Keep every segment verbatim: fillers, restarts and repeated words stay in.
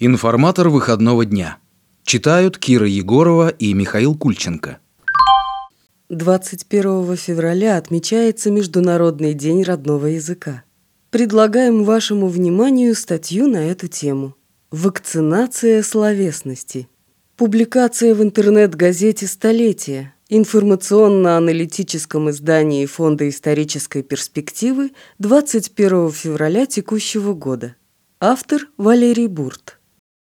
Информатор выходного дня. Читают Кира Егорова и Михаил Кульченко. двадцать первого февраля отмечается Международный день родного языка. Предлагаем вашему вниманию статью на эту тему. Вакцинация словесности. Публикация в интернет-газете «Столетие», информационно-аналитическом издании Фонда исторической перспективы двадцать первого февраля текущего года. Автор Валерий Бурт.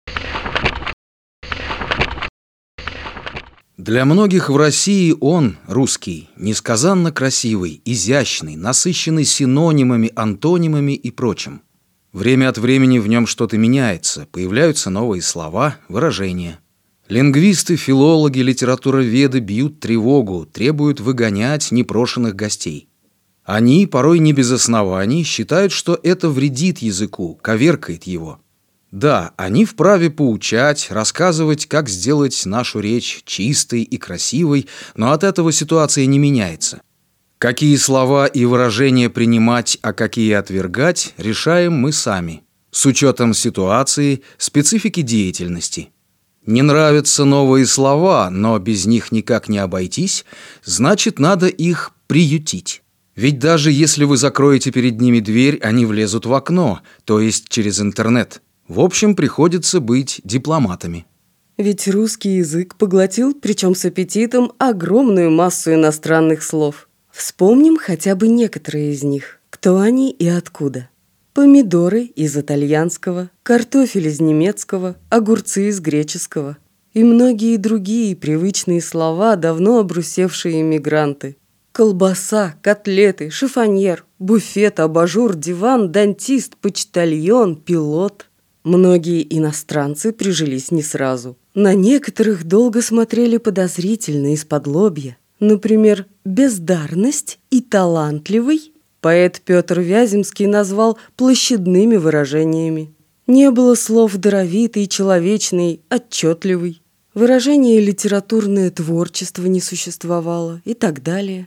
Для многих в России он, русский, несказанно красивый, изящный, насыщенный синонимами, антонимами и прочим. Время от времени в нем что-то меняется, появляются новые слова, выражения. Лингвисты, филологи, литературоведы бьют тревогу, требуют выгонять непрошенных гостей. Они, порой не без оснований, считают, что это вредит языку, коверкает его. Да, они вправе поучать, рассказывать, как сделать нашу речь чистой и красивой, но от этого ситуация не меняется. Какие слова и выражения принимать, а какие отвергать, решаем мы сами, с учетом ситуации, специфики деятельности. Не нравятся новые слова, но без них никак не обойтись, значит, надо их приютить. Ведь даже если вы закроете перед ними дверь, они влезут в окно, то есть через интернет. В общем, приходится быть дипломатами. Ведь русский язык поглотил, причем с аппетитом, огромную массу иностранных слов. Вспомним хотя бы некоторые из них. Кто они и откуда? Помидоры из итальянского, картофель из немецкого, огурцы из греческого. И многие другие привычные слова, давно обрусевшие иммигранты. Колбаса, котлеты, шифоньер, буфет, абажур, диван, дантист, почтальон, пилот. Многие иностранцы прижились не сразу. На некоторых долго смотрели подозрительно из-под лобья. Например, бездарность и талантливый поэт Петр Вяземский назвал площадными выражениями. Не было слов даровитый, человечный, отчетливый. Выражение литературное творчество не существовало и так далее.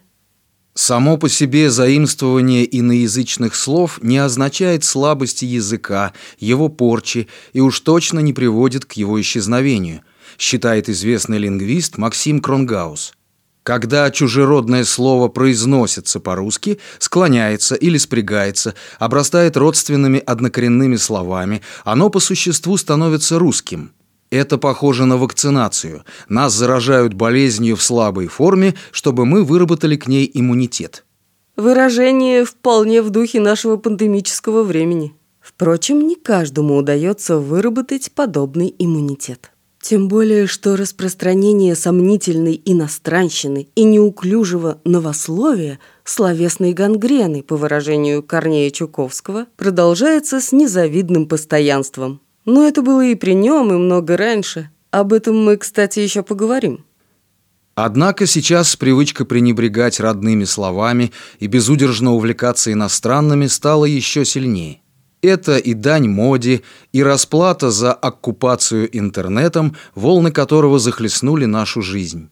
Само по себе заимствование иноязычных слов не означает слабости языка, его порчи и уж точно не приводит к его исчезновению, считает известный лингвист Максим Кронгаус. Когда чужеродное слово произносится по-русски, склоняется или спрягается, обрастает родственными однокоренными словами, оно по существу становится русским. Это похоже на вакцинацию. Нас заражают болезнью в слабой форме, чтобы мы выработали к ней иммунитет. Выражение вполне в духе нашего пандемического времени. Впрочем, не каждому удается выработать подобный иммунитет. Тем более, что распространение сомнительной иностранщины и неуклюжего новословия, словесной гангрены, по выражению Корнея Чуковского, продолжается с незавидным постоянством. Но это было и при нем, и много раньше. Об этом мы, кстати, еще поговорим. Однако сейчас привычка пренебрегать родными словами и безудержно увлекаться иностранными стала еще сильнее. Это и дань моде, и расплата за оккупацию интернетом, волны которого захлестнули нашу жизнь.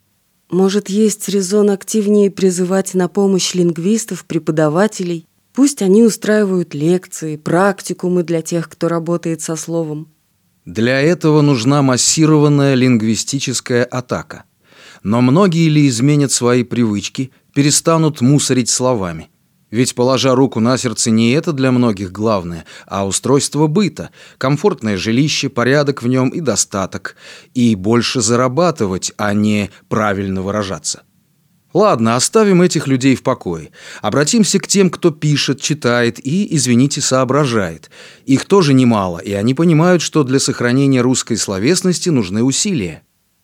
Может, есть резон активнее призывать на помощь лингвистов, преподавателей? Пусть они устраивают лекции, практикумы для тех, кто работает со словом. Для этого нужна массированная лингвистическая атака. Но многие ли изменят свои привычки, перестанут мусорить словами? Ведь, положа руку на сердце, не это для многих главное, а устройство быта, комфортное жилище, порядок в нем и достаток, и больше зарабатывать, а не правильно выражаться. Ладно, оставим этих людей в покое. Обратимся к тем, кто пишет, читает и, извините, соображает. Их тоже немало, и они понимают, что для сохранения русской словесности нужны усилия.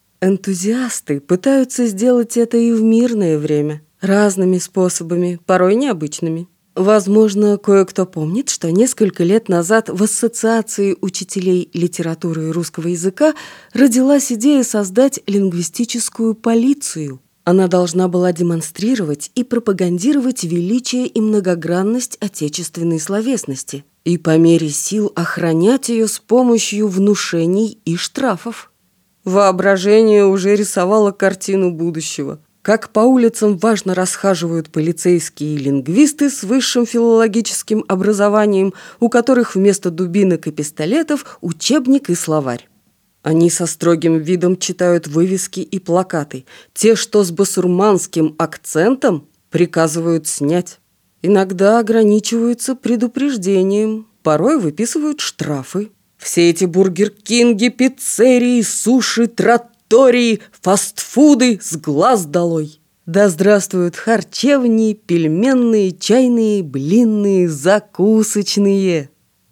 Энтузиасты пытаются сделать это и в мирное время. Разными способами, порой необычными. Возможно, кое-кто помнит, что несколько лет назад в Ассоциации учителей литературы и русского языка родилась идея создать лингвистическую полицию. Она должна была демонстрировать и пропагандировать величие и многогранность отечественной словесности и по мере сил охранять ее с помощью внушений и штрафов. Воображение уже рисовало картину будущего. Как по улицам важно расхаживают полицейские и лингвисты с высшим филологическим образованием, у которых вместо дубинок и пистолетов учебник и словарь. Они со строгим видом читают вывески и плакаты. Те, что с басурманским акцентом, приказывают снять. Иногда ограничиваются предупреждением, порой выписывают штрафы. Все эти бургер-кинги, пиццерии, суши, траттории, фастфуды с глаз долой. Да здравствуют харчевни, пельменные, чайные, блинные, закусочные.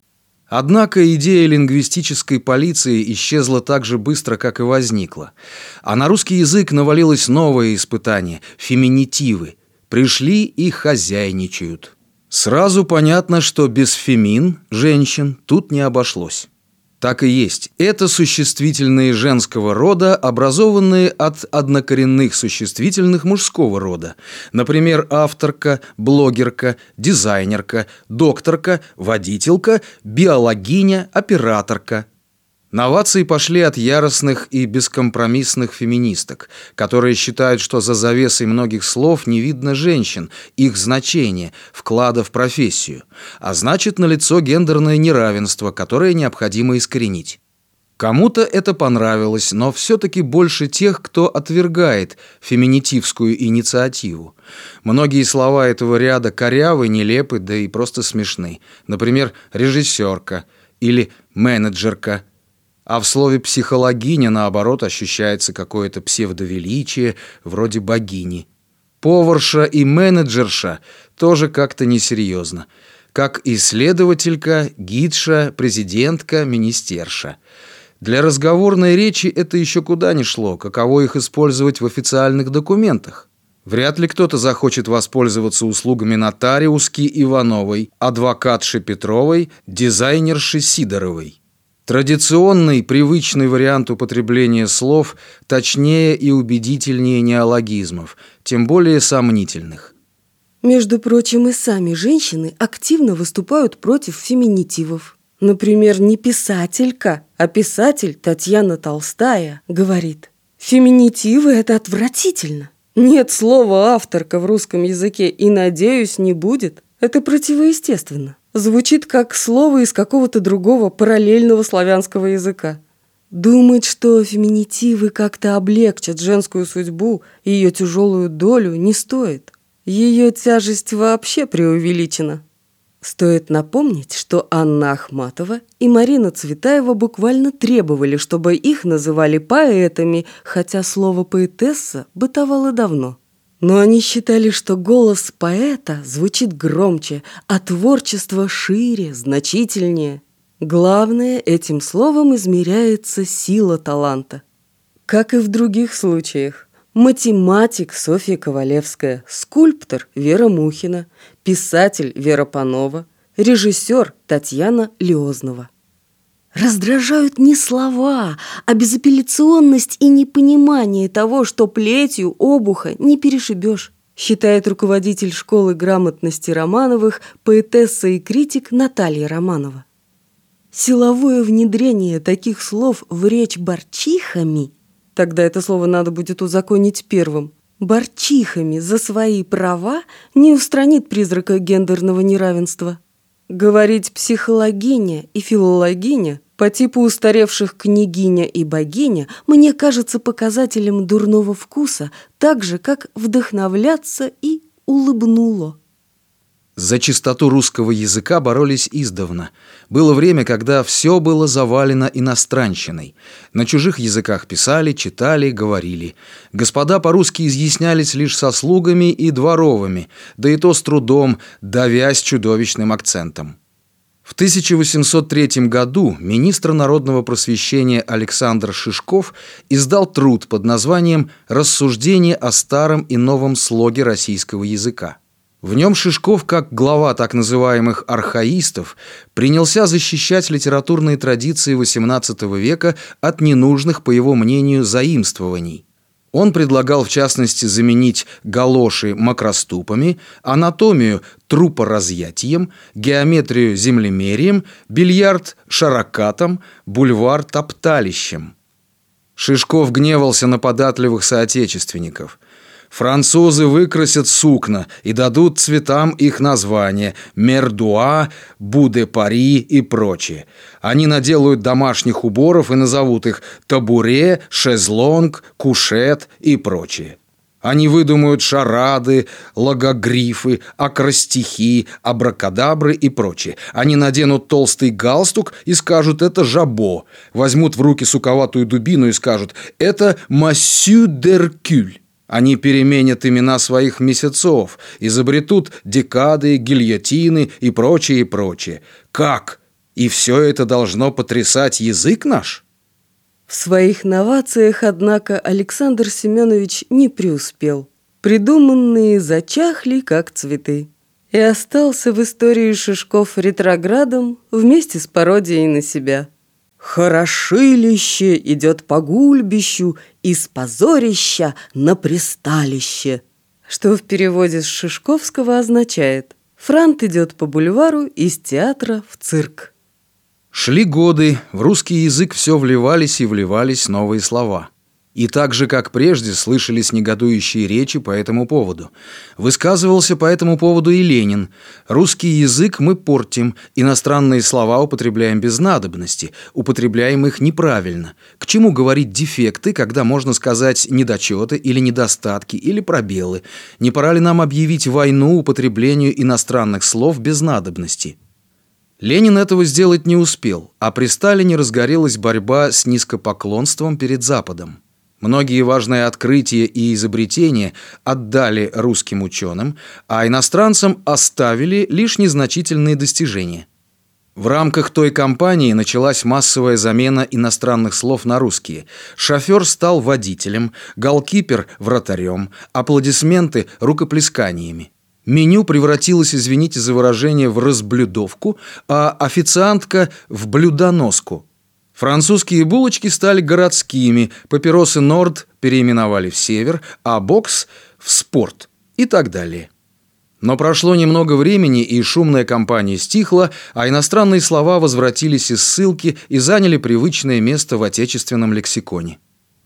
Однако идея лингвистической полиции исчезла так же быстро, как и возникла. А на русский язык навалилось новое испытание – феминитивы. Пришли и хозяйничают. Сразу понятно, что без фемин, женщин, тут не обошлось. Так и есть. Это существительные женского рода, образованные от однокоренных существительных мужского рода. Например, авторка, блогерка, дизайнерка, докторка, водителька, биологиня, операторка. Новации пошли от яростных и бескомпромиссных феминисток, которые считают, что за завесой многих слов не видно женщин, их значения, вклада в профессию, а значит, налицо гендерное неравенство, которое необходимо искоренить. Кому-то это понравилось, но все-таки больше тех, кто отвергает феминитивскую инициативу. Многие слова этого ряда корявы, нелепы, да и просто смешны. Например, режиссерка или менеджерка. А в слове «психологиня», наоборот, ощущается какое-то псевдовеличие, вроде богини. Поварша и менеджерша тоже как-то несерьезно. Как исследователька, гидша, президентка, министерша. Для разговорной речи это еще куда ни шло, каково их использовать в официальных документах. Вряд ли кто-то захочет воспользоваться услугами нотариуски Ивановой, адвокатши Петровой, дизайнерши Сидоровой. Традиционный, привычный вариант употребления слов точнее и убедительнее неологизмов, тем более сомнительных. Между прочим, и сами женщины активно выступают против феминитивов. Например, не писателька, а писатель Татьяна Толстая говорит: «Феминитивы – это отвратительно. Нет слова «авторка» в русском языке и, надеюсь, не будет. Это противоестественно. Звучит как слово из какого-то другого параллельного славянского языка». Думать, что феминитивы как-то облегчат женскую судьбу и ее тяжелую долю, не стоит. Ее тяжесть вообще преувеличена. Стоит напомнить, что Анна Ахматова и Марина Цветаева буквально требовали, чтобы их называли поэтами, хотя слово «поэтесса» бытовало давно. Но они считали, что голос поэта звучит громче, а творчество шире, значительнее. Главное, этим словом измеряется сила таланта. Как и в других случаях. Математик Софья Ковалевская, скульптор Вера Мухина, писатель Вера Панова, режиссер Татьяна Лиознова. Раздражают не слова, а безапелляционность и непонимание того, что плетью обуха не перешибешь, считает руководитель школы грамотности Романовых, поэтесса и критик Наталья Романова. Силовое внедрение таких слов в речь борчихами, тогда это слово надо будет узаконить первым, борчихами за свои права не устранит призрака гендерного неравенства. Говорить «психологиня» и «филологиня» по типу устаревших «княгиня» и «богиня» мне кажется показателем дурного вкуса, так же, как вдохновляться и улыбнуло. За чистоту русского языка боролись издавна. Было время, когда все было завалено иностранщиной. На чужих языках писали, читали, говорили. Господа по-русски изъяснялись лишь со слугами и дворовыми, да и то с трудом, давясь чудовищным акцентом. В тысяча восемьсот третьем году министр народного просвещения Александр Шишков издал труд под названием «Рассуждение о старом и новом слоге российского языка». В нем Шишков, как глава так называемых архаистов, принялся защищать литературные традиции восемнадцатого века от ненужных, по его мнению, заимствований. Он предлагал, в частности, заменить галоши макроступами, анатомию трупоразъятием, геометрию землемерием, бильярд шарокатом, бульвар топталищем. Шишков гневался на податливых соотечественников. Французы выкрасят сукна и дадут цветам их названия «Мердуа», «Бу-де-Пари» и прочее. Они наделают домашних уборов и назовут их «Табуре», «Шезлонг», «Кушет» и прочее. Они выдумают шарады, логогрифы, акростихи, абракадабры и прочее. Они наденут толстый галстук и скажут «это жабо». Возьмут в руки суковатую дубину и скажут «это массю д'Еркюль». Они переменят имена своих месяцов, изобретут декады, гильотины и прочее, и прочее. Как? И все это должно потрясать язык наш? В своих новациях, однако, Александр Семенович не преуспел. Придуманные зачахли, как цветы. И остался в истории Шишков ретроградом вместе с пародией на себя. «Хорошилище идет по гульбищу, из позорища на присталище», что в переводе с шишковского означает «Франт идет по бульвару из театра в цирк». Шли годы, в русский язык все вливались и вливались новые слова. И так же, как прежде, слышались негодующие речи по этому поводу. Высказывался по этому поводу и Ленин. Русский язык мы портим, иностранные слова употребляем без надобности, употребляем их неправильно. К чему говорить дефекты, когда можно сказать недочеты или недостатки, или пробелы? Не пора ли нам объявить войну употреблению иностранных слов без надобности? Ленин этого сделать не успел, а при Сталине разгорелась борьба с низкопоклонством перед Западом. Многие важные открытия и изобретения отдали русским ученым, а иностранцам оставили лишь незначительные достижения. В рамках той кампании началась массовая замена иностранных слов на русские. Шофер стал водителем, голкипер – вратарем, аплодисменты – рукоплесканиями. Меню превратилось, извините за выражение, в разблюдовку, а официантка – в блюдоноску. Французские булочки стали городскими, папиросы «Норд» переименовали в «Север», а бокс – в «Спорт» и так далее. Но прошло немного времени, и шумная кампания стихла, а иностранные слова возвратились из ссылки и заняли привычное место в отечественном лексиконе.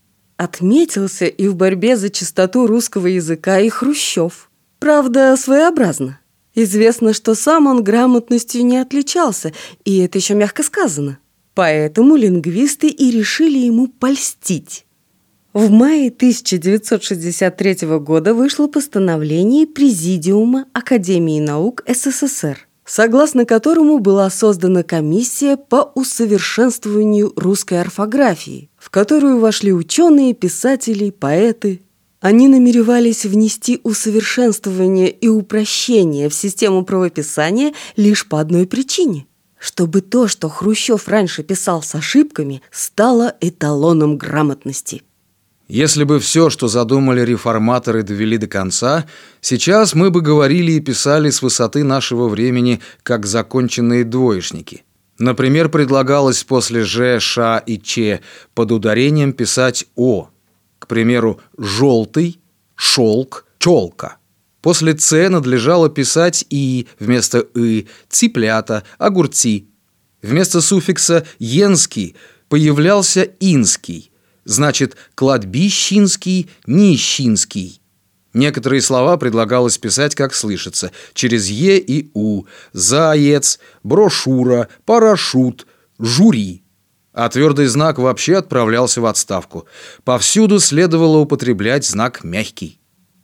Отметился и в борьбе за чистоту русского языка и Хрущев. Правда, своеобразно. Известно, что сам он грамотностью не отличался, и это еще мягко сказано. Поэтому лингвисты и решили ему польстить. В мае тысяча девятьсот шестьдесят третьего года вышло постановление Президиума Академии наук СССР, согласно которому была создана комиссия по усовершенствованию русской орфографии, в которую вошли ученые, писатели, поэты. Они намеревались внести усовершенствование и упрощение в систему правописания лишь по одной причине – чтобы то, что Хрущев раньше писал с ошибками, стало эталоном грамотности. Если бы все, что задумали реформаторы, довели до конца, сейчас мы бы говорили и писали с высоты нашего времени, как законченные двоечники. Например, предлагалось после «ж», «ш» и «ч» под ударением писать «о». К примеру, «желтый», «шелк», «челка». После «ц» надлежало писать «и» вместо «ы», «цыплята», «огурцы». Вместо суффикса «енский» появлялся «инский», значит «кладбищинский», «нищинский». Некоторые слова предлагалось писать, как слышится, через «е» и «у», «заяц», «брошюра», «парашют», «жюри». А твердый знак вообще отправлялся в отставку. Повсюду следовало употреблять знак «мягкий».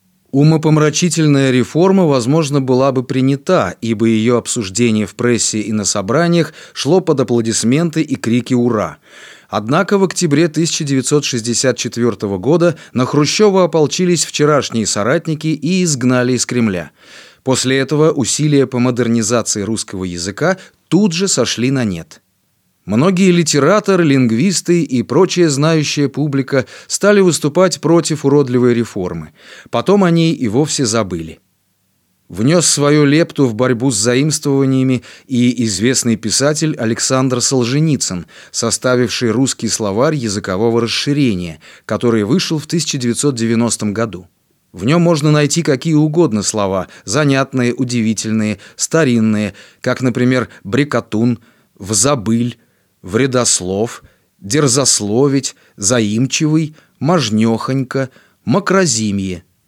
Умопомрачительная реформа, возможно, была бы принята, ибо ее обсуждение в прессе и на собраниях шло под аплодисменты и крики «Ура!». Однако в октябре тысяча девятьсот шестьдесят четвёртого года на Хрущева ополчились вчерашние соратники и изгнали из Кремля. После этого усилия по модернизации русского языка тут же сошли на нет. Многие литераторы, лингвисты и прочая знающая публика стали выступать против уродливой реформы. Потом о ней и вовсе забыли. Внес свою лепту в борьбу с заимствованиями и известный писатель Александр Солженицын, составивший русский словарь языкового расширения, который вышел в тысяча девятьсот девяностом году. В нем можно найти какие угодно слова, занятные, удивительные, старинные, как, например, брекотун, взабыль, вредослов, дерзословить, заимчивый, можнёхонько, макрозимье.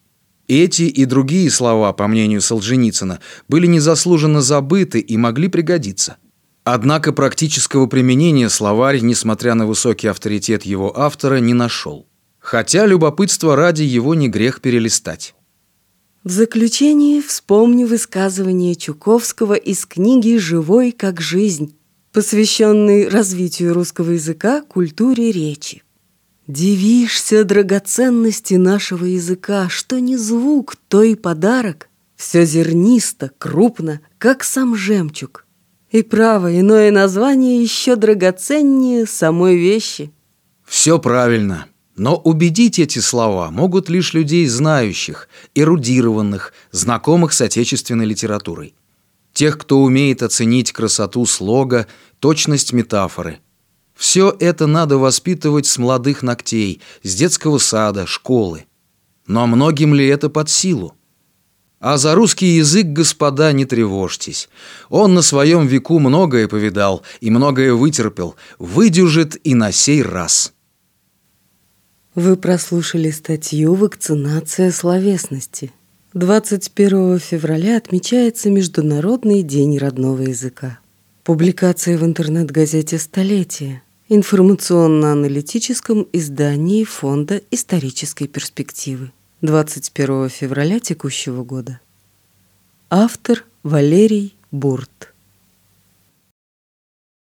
Эти и другие слова, по мнению Солженицына, были незаслуженно забыты и могли пригодиться. Однако практического применения словарь, несмотря на высокий авторитет его автора, не нашел. Хотя любопытство ради его не грех перелистать. В заключение вспомню высказывание Чуковского из книги «Живой как жизнь», посвященной развитию русского языка, культуре речи. «Дивишься драгоценности нашего языка, что не звук, то и подарок. Все зернисто, крупно, как сам жемчуг. И право, иное название еще драгоценнее самой вещи». Все правильно. Но убедить эти слова могут лишь людей знающих, эрудированных, знакомых с отечественной литературой. Тех, кто умеет оценить красоту слога, точность метафоры. Все это надо воспитывать с молодых ногтей, с детского сада, школы. Но многим ли это под силу? А за русский язык, господа, не тревожьтесь. Он на своем веку многое повидал и многое вытерпел, выдержит и на сей раз. Вы прослушали статью «Вакцинация словесности». двадцать первого февраля отмечается Международный день родного языка. Публикация в интернет-газете «Столетие», информационно-аналитическом издании Фонда исторической перспективы. двадцать первого февраля текущего года. Автор Валерий Бурт.